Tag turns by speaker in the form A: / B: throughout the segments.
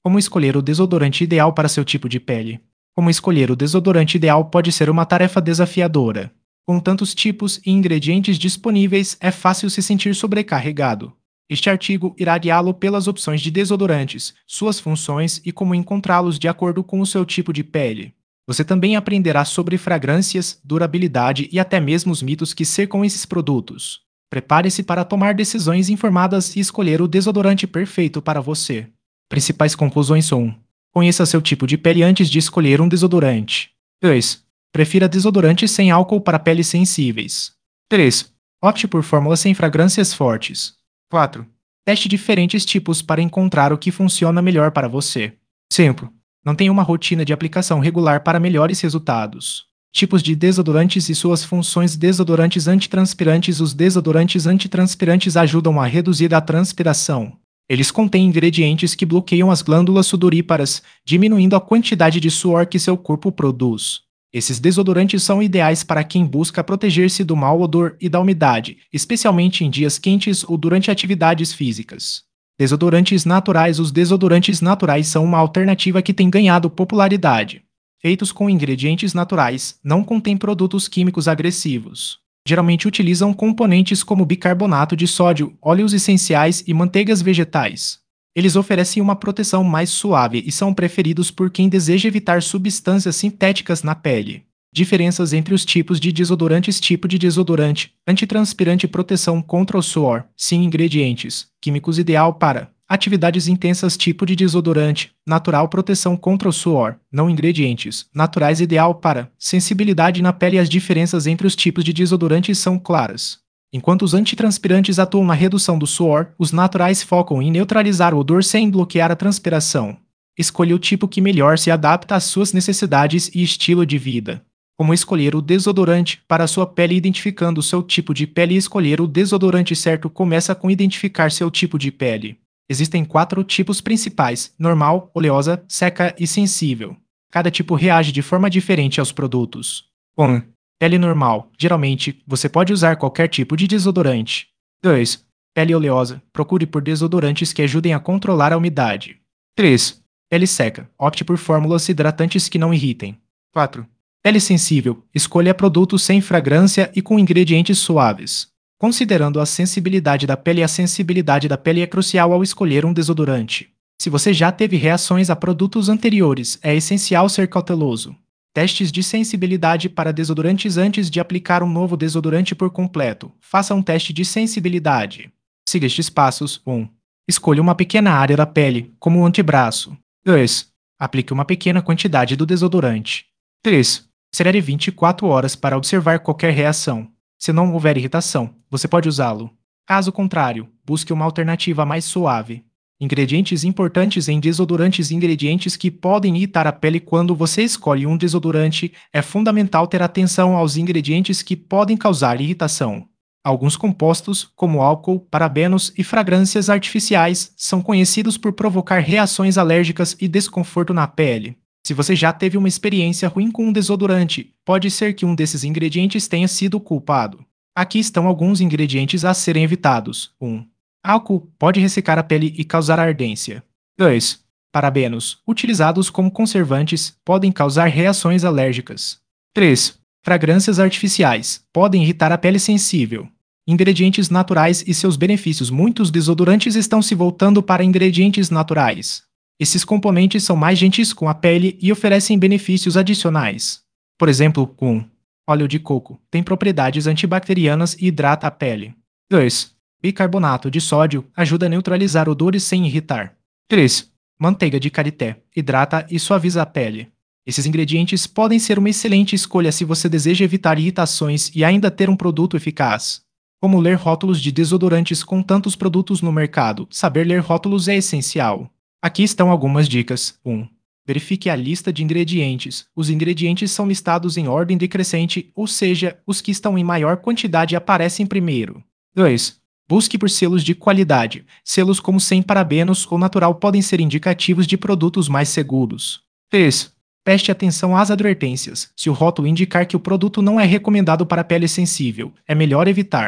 A: Como escolher o desodorante ideal para seu tipo de pele? Como escolher o desodorante ideal pode ser uma tarefa desafiadora. Com tantos tipos e ingredientes disponíveis, é fácil se sentir sobrecarregado. Este artigo irá guiá-lo pelas opções de desodorantes, suas funções e como encontrá-los de acordo com o seu tipo de pele. Você também aprenderá sobre fragrâncias, durabilidade e até mesmo os mitos que cercam esses produtos. Prepare-se para tomar decisões informadas e escolher o desodorante perfeito para você. Principais conclusões são: 1. Conheça seu tipo de pele antes de escolher um desodorante. 2. Prefira desodorantes sem álcool para peles sensíveis. 3. Opte por fórmulas sem fragrâncias fortes. 4. Teste diferentes tipos para encontrar o que funciona melhor para você. 5. Não tenha uma rotina de aplicação regular para melhores resultados. Tipos de desodorantes e suas funções. Desodorantes antitranspirantes. Os desodorantes antitranspirantes ajudam a reduzir a transpiração. Eles contêm ingredientes que bloqueiam as glândulas sudoríparas, diminuindo a quantidade de suor que seu corpo produz. Esses desodorantes são ideais para quem busca proteger-se do mau odor e da umidade, especialmente em dias quentes ou durante atividades físicas. Desodorantes naturais. Os desodorantes naturais são uma alternativa que tem ganhado popularidade. Feitos com ingredientes naturais, não contêm produtos químicos agressivos. Geralmente utilizam componentes como bicarbonato de sódio, óleos essenciais e manteigas vegetais. Eles oferecem uma proteção mais suave e são preferidos por quem deseja evitar substâncias sintéticas na pele. Diferenças entre os tipos de desodorantes. Tipo de desodorante: antitranspirante, proteção contra o suor, sem ingredientes químicos, ideal para atividades intensas. Tipo de desodorante: natural, proteção contra o suor, não ingredientes naturais, ideal para sensibilidade na pele. As diferenças entre os tipos de desodorantes são claras. Enquanto os antitranspirantes atuam na redução do suor, os naturais focam em neutralizar o odor sem bloquear a transpiração. Escolha o tipo que melhor se adapta às suas necessidades e estilo de vida. Como escolher o desodorante para a sua pele? Identificando o seu tipo de pele. Escolher o desodorante certo começa com identificar seu tipo de pele. Existem 4 tipos principais: normal, oleosa, seca e sensível. Cada tipo reage de forma diferente aos produtos. 1. Pele normal. Geralmente, você pode usar qualquer tipo de desodorante. 2. Pele oleosa. Procure por desodorantes que ajudem a controlar a umidade. 3. Pele seca. Opte por fórmulas hidratantes que não irritem. 4. Pele sensível. Escolha produtos sem fragrância e com ingredientes suaves. Considerando a sensibilidade da pele, a sensibilidade da pele é crucial ao escolher um desodorante. Se você já teve reações a produtos anteriores, é essencial ser cauteloso. Testes de sensibilidade para desodorantes. Antes de aplicar um novo desodorante por completo, faça um teste de sensibilidade. Siga estes passos. 1. Escolha uma pequena área da pele, como o antebraço. 2. Aplique uma pequena quantidade do desodorante. 3. Espere 24 horas para observar qualquer reação. Se não houver irritação, você pode usá-lo. Caso contrário, busque uma alternativa mais suave. Ingredientes importantes em desodorantes. Ingredientes que podem irritar a pele. Quando você escolhe um desodorante, é fundamental ter atenção aos ingredientes que podem causar irritação. Alguns compostos, como álcool, parabenos e fragrâncias artificiais, são conhecidos por provocar reações alérgicas e desconforto na pele. Se você já teve uma experiência ruim com um desodorante, pode ser que um desses ingredientes tenha sido o culpado. Aqui estão alguns ingredientes a serem evitados. 1. Álcool pode ressecar a pele e causar ardência. 2. Parabenos, utilizados como conservantes, podem causar reações alérgicas. 3. Fragrâncias artificiais, podem irritar a pele sensível. Ingredientes naturais e seus benefícios. Muitos desodorantes estão se voltando para ingredientes naturais. Esses componentes são mais gentis com a pele e oferecem benefícios adicionais. Por exemplo, 1. Óleo de coco tem propriedades antibacterianas e hidrata a pele. 2. Bicarbonato de sódio ajuda a neutralizar odores sem irritar. 3. Manteiga de karité hidrata e suaviza a pele. Esses ingredientes podem ser uma excelente escolha se você deseja evitar irritações e ainda ter um produto eficaz. Como ler rótulos de desodorantes com tantos produtos no mercado? Saber ler rótulos é essencial. Aqui estão algumas dicas. 1. Verifique a lista de ingredientes. Os ingredientes são listados em ordem decrescente, ou seja, os que estão em maior quantidade aparecem primeiro. 2. Busque por selos de qualidade. Selos como sem parabenos ou natural podem ser indicativos de produtos mais seguros. 3. Preste atenção às advertências. Se o rótulo indicar que o produto não é recomendado para pele sensível, é melhor evitar.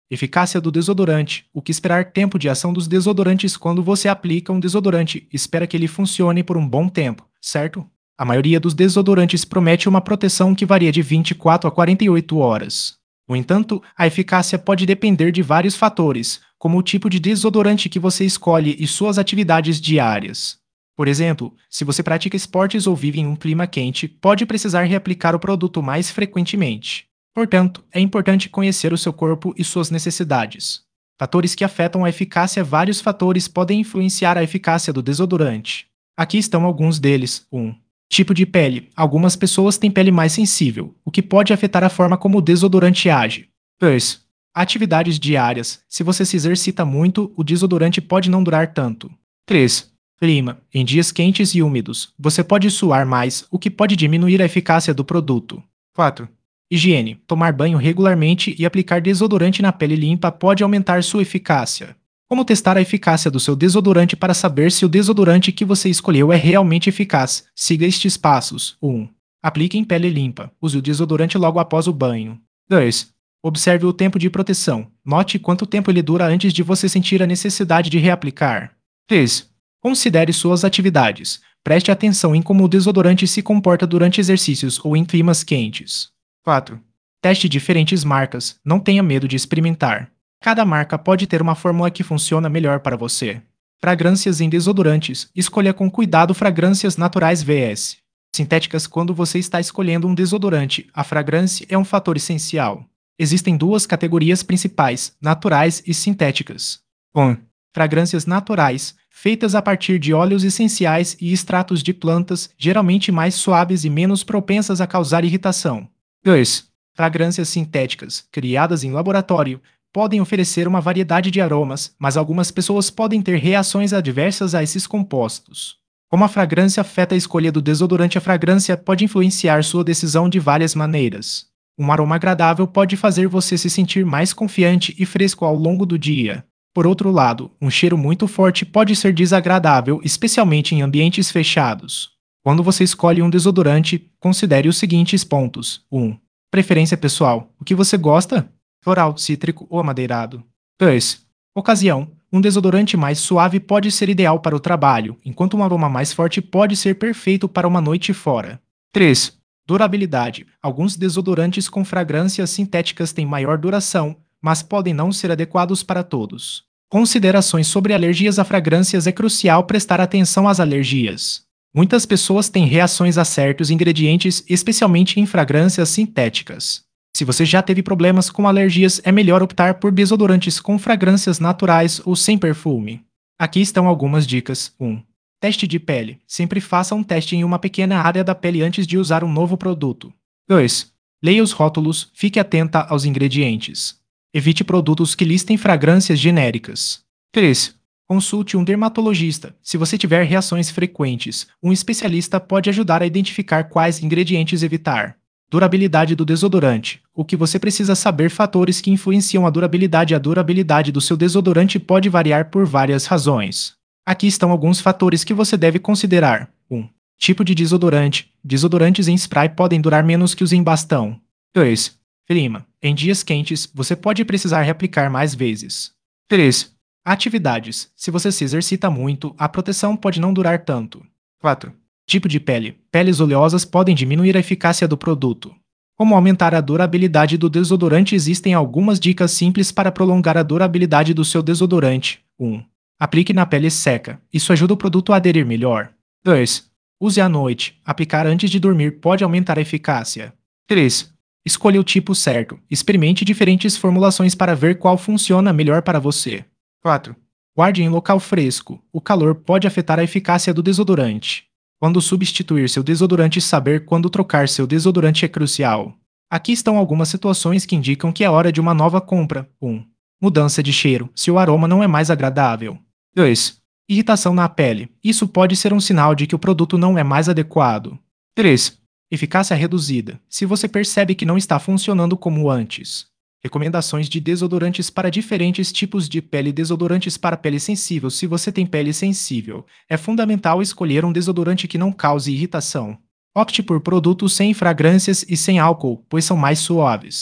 A: Eficácia do desodorante. O que esperar tempo de ação dos desodorantes quando você aplica um desodorante? Espera que ele funcione por um bom tempo, certo? A maioria dos desodorantes promete uma proteção que varia de 24 a 48 horas. No entanto, a eficácia pode depender de vários fatores, como o tipo de desodorante que você escolhe e suas atividades diárias. Por exemplo, se você pratica esportes ou vive em um clima quente, pode precisar reaplicar o produto mais frequentemente. Portanto, é importante conhecer o seu corpo e suas necessidades. Fatores que afetam a eficácia. Vários fatores podem influenciar a eficácia do desodorante. Aqui estão alguns deles. 1. Tipo de pele. Algumas pessoas têm pele mais sensível, o que pode afetar a forma como o desodorante age. 2. Atividades diárias. Se você se exercita muito, o desodorante pode não durar tanto. 3. Clima. Em dias quentes e úmidos, você pode suar mais, o que pode diminuir a eficácia do produto. 4. Higiene. Tomar banho regularmente e aplicar desodorante na pele limpa pode aumentar sua eficácia. Como testar a eficácia do seu desodorante para saber se o desodorante que você escolheu é realmente eficaz? Siga estes passos. 1. Aplique em pele limpa. Use o desodorante logo após o banho. 2. Observe o tempo de proteção. Note quanto tempo ele dura antes de você sentir a necessidade de reaplicar. 3. Considere suas atividades. Preste atenção em como o desodorante se comporta durante exercícios ou em climas quentes. 4. Teste diferentes marcas. Não tenha medo de experimentar. Cada marca pode ter uma fórmula que funciona melhor para você. Fragrâncias em desodorantes. Escolha com cuidado fragrâncias naturais vs sintéticas quando você está escolhendo um desodorante. A fragrância é um fator essencial. Existem duas categorias principais, naturais e sintéticas. 1. Fragrâncias naturais, feitas a partir de óleos essenciais e extratos de plantas, geralmente mais suaves e menos propensas a causar irritação. 2. Fragrâncias sintéticas, criadas em laboratório, podem oferecer uma variedade de aromas, mas algumas pessoas podem ter reações adversas a esses compostos. Como a fragrância afeta a escolha do desodorante, a fragrância pode influenciar sua decisão de várias maneiras. Um aroma agradável pode fazer você se sentir mais confiante e fresco ao longo do dia. Por outro lado, um cheiro muito forte pode ser desagradável, especialmente em ambientes fechados. Quando você escolhe um desodorante, considere os seguintes pontos. 1. Preferência pessoal. O que você gosta? Floral, cítrico ou amadeirado. 2. Ocasião. Um desodorante mais suave pode ser ideal para o trabalho, enquanto um aroma mais forte pode ser perfeito para uma noite fora. 3. Durabilidade. Alguns desodorantes com fragrâncias sintéticas têm maior duração, mas podem não ser adequados para todos. Considerações sobre alergias a fragrâncias. É crucial prestar atenção às alergias. Muitas pessoas têm reações a certos ingredientes, especialmente em fragrâncias sintéticas. Se você já teve problemas com alergias, é melhor optar por desodorantes com fragrâncias naturais ou sem perfume. Aqui estão algumas dicas. 1. Teste de pele. Sempre faça um teste em uma pequena área da pele antes de usar um novo produto. 2. Leia os rótulos, fique atenta aos ingredientes. Evite produtos que listem fragrâncias genéricas. 3. Consulte um dermatologista. Se você tiver reações frequentes, um especialista pode ajudar a identificar quais ingredientes evitar. Durabilidade do desodorante. O que você precisa saber. Fatores que influenciam a durabilidade. A durabilidade do seu desodorante pode variar por várias razões. Aqui estão alguns fatores que você deve considerar. 1. Tipo de desodorante. Desodorantes em spray podem durar menos que os em bastão. 2. Clima. Em dias quentes, você pode precisar reaplicar mais vezes. 3. Atividades. Se você se exercita muito, a proteção pode não durar tanto. 4. Tipo de pele. Peles oleosas podem diminuir a eficácia do produto. Como aumentar a durabilidade do desodorante? Existem algumas dicas simples para prolongar a durabilidade do seu desodorante. 1. Aplique na pele seca. Isso ajuda o produto a aderir melhor. 2. Use à noite. Aplicar antes de dormir pode aumentar a eficácia. 3. Escolha o tipo certo. Experimente diferentes formulações para ver qual funciona melhor para você. 4. Guarde em local fresco. O calor pode afetar a eficácia do desodorante. Quando substituir seu desodorante, saber quando trocar seu desodorante é crucial. Aqui estão algumas situações que indicam que é hora de uma nova compra. 1. Mudança de cheiro, se o aroma não é mais agradável. 2. Irritação na pele. Isso pode ser um sinal de que o produto não é mais adequado. 3. Eficácia reduzida, se você percebe que não está funcionando como antes. Recomendações de desodorantes para diferentes tipos de pele. Desodorantes para pele sensível. Se você tem pele sensível, é fundamental escolher um desodorante que não cause irritação. Opte por produtos sem fragrâncias e sem álcool, pois são mais suaves.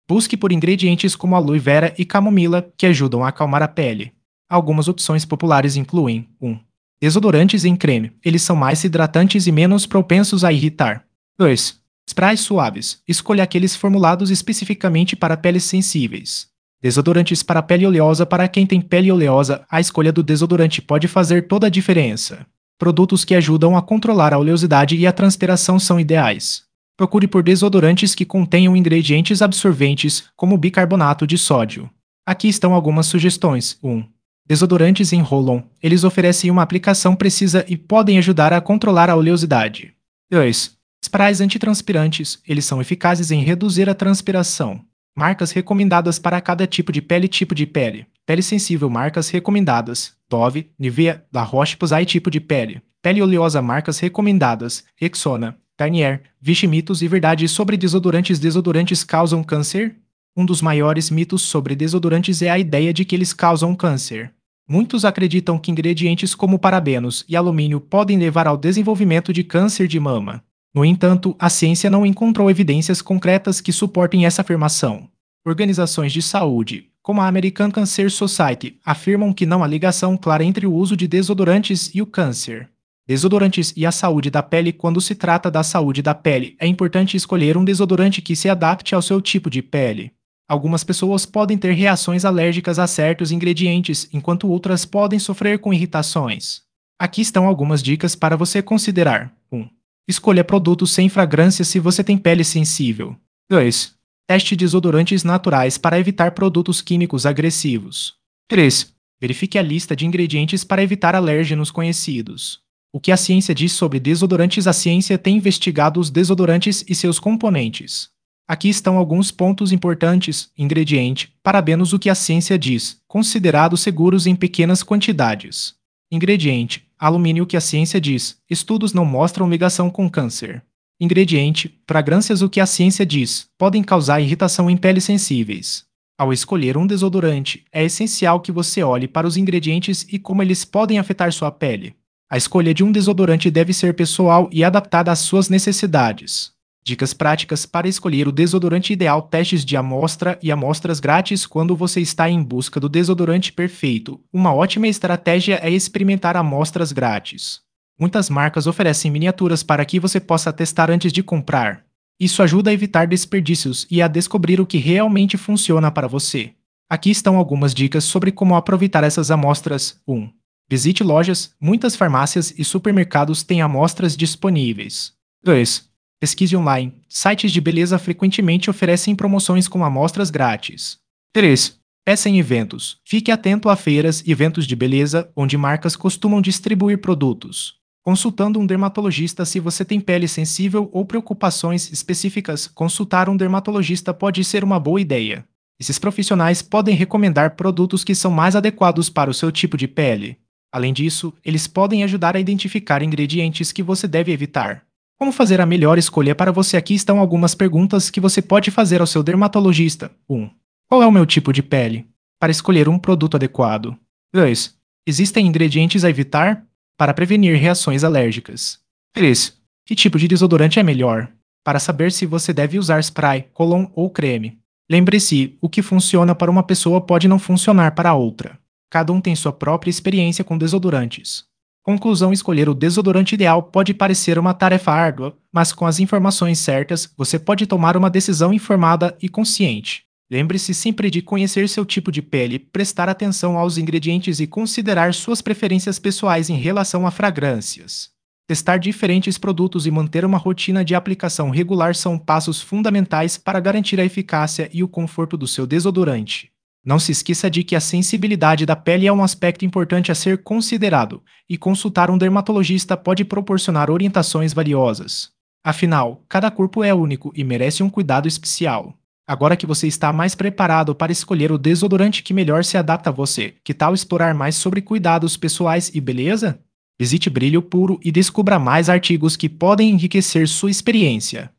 A: Busque por ingredientes como aloe vera e camomila, que ajudam a acalmar a pele. Algumas opções populares incluem 1. Desodorantes em creme. Eles são mais hidratantes e menos propensos a irritar. 2. Sprays suaves. Escolha aqueles formulados especificamente para peles sensíveis. Desodorantes para pele oleosa. Para quem tem pele oleosa, a escolha do desodorante pode fazer toda a diferença. Produtos que ajudam a controlar a oleosidade e a transpiração são ideais. Procure por desodorantes que contenham ingredientes absorventes, como bicarbonato de sódio. Aqui estão algumas sugestões. 1. Desodorantes em roll-on. Eles oferecem uma aplicação precisa e podem ajudar a controlar a oleosidade. 2. Sprays antitranspirantes. Eles são eficazes em reduzir a transpiração. Marcas recomendadas para cada tipo de pele. Tipo de pele. Pele sensível. Marcas recomendadas. Dove, Nivea, La Roche-Posay. Tipo de pele. Pele oleosa. Marcas recomendadas. Rexona, Garnier, Vichy. Mitos e verdades sobre desodorantes. Desodorantes causam câncer? Um dos maiores mitos sobre desodorantes é a ideia de que eles causam câncer. Muitos acreditam que ingredientes como parabenos e alumínio podem levar ao desenvolvimento de câncer de mama. No entanto, a ciência não encontrou evidências concretas que suportem essa afirmação. Organizações de saúde, como a American Cancer Society, afirmam que não há ligação clara entre o uso de desodorantes e o câncer. Desodorantes e a saúde da pele. Quando se trata da saúde da pele, é importante escolher um desodorante que se adapte ao seu tipo de pele. Algumas pessoas podem ter reações alérgicas a certos ingredientes, enquanto outras podem sofrer com irritações. Aqui estão algumas dicas para você considerar. 1. Escolha produtos sem fragrância se você tem pele sensível. 2. Teste desodorantes naturais para evitar produtos químicos agressivos. 3. Verifique a lista de ingredientes para evitar alérgenos conhecidos. O que a ciência diz sobre desodorantes? A ciência tem investigado os desodorantes e seus componentes. Aqui estão alguns pontos importantes. Ingrediente: parabenos. O que a ciência diz? Considerados seguros em pequenas quantidades. Ingrediente: alumínio. O que a ciência diz? Estudos não mostram ligação com câncer. Ingrediente: fragrâncias. O que a ciência diz? Podem causar irritação em peles sensíveis. Ao escolher um desodorante, é essencial que você olhe para os ingredientes e como eles podem afetar sua pele. A escolha de um desodorante deve ser pessoal e adaptada às suas necessidades. Dicas práticas para escolher o desodorante ideal. Testes de amostra e amostras grátis quando você está em busca do desodorante perfeito. Uma ótima estratégia é experimentar amostras grátis. Muitas marcas oferecem miniaturas para que você possa testar antes de comprar. Isso ajuda a evitar desperdícios e a descobrir o que realmente funciona para você. Aqui estão algumas dicas sobre como aproveitar essas amostras. 1. Visite lojas. Muitas farmácias e supermercados têm amostras disponíveis. 2. Pesquise online. Sites de beleza frequentemente oferecem promoções com amostras grátis. 3. Peça em eventos. Fique atento a feiras e eventos de beleza, onde marcas costumam distribuir produtos. Consultando um dermatologista. Se você tem pele sensível ou preocupações específicas, consultar um dermatologista pode ser uma boa ideia. Esses profissionais podem recomendar produtos que são mais adequados para o seu tipo de pele. Além disso, eles podem ajudar a identificar ingredientes que você deve evitar. Como fazer a melhor escolha para você? Aqui estão algumas perguntas que você pode fazer ao seu dermatologista. 1. Qual é o meu tipo de pele? Para escolher um produto adequado. 2. Existem ingredientes a evitar? Para prevenir reações alérgicas. 3. Que tipo de desodorante é melhor? Para saber se você deve usar spray, roll-on ou creme. Lembre-se, o que funciona para uma pessoa pode não funcionar para outra. Cada um tem sua própria experiência com desodorantes. Conclusão: escolher o desodorante ideal pode parecer uma tarefa árdua, mas com as informações certas, você pode tomar uma decisão informada e consciente. Lembre-se sempre de conhecer seu tipo de pele, prestar atenção aos ingredientes e considerar suas preferências pessoais em relação a fragrâncias. Testar diferentes produtos e manter uma rotina de aplicação regular são passos fundamentais para garantir a eficácia e o conforto do seu desodorante. Não se esqueça de que a sensibilidade da pele é um aspecto importante a ser considerado, e consultar um dermatologista pode proporcionar orientações valiosas. Afinal, cada corpo é único e merece um cuidado especial. Agora que você está mais preparado para escolher o desodorante que melhor se adapta a você, que tal explorar mais sobre cuidados pessoais e beleza? Visite Brilho Puro e descubra mais artigos que podem enriquecer sua experiência.